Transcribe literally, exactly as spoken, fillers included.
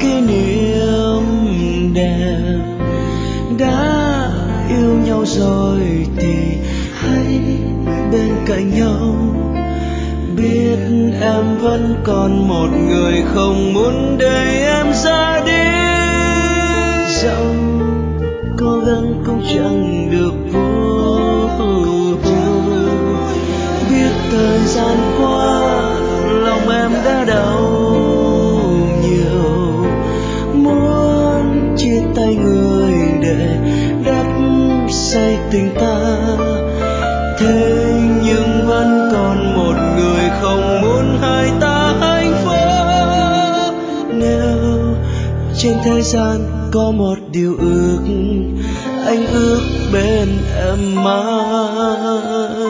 kỷ niệm đẹp. Đã yêu nhau rồi thì hãy bên cạnh nhau, biết em vẫn còn một người không muốn để em ra đi. Dẫu cố gắng cũng chẳng được vui, biết thời gian qua lòng em đã đau nhiều, muốn chia tay người để đất say tình ta. Thế nhưng vẫn còn một người không muốn hai ta hạnh phúc. Nếu trên thế gian có một điều ước, anh ước bên em mãi.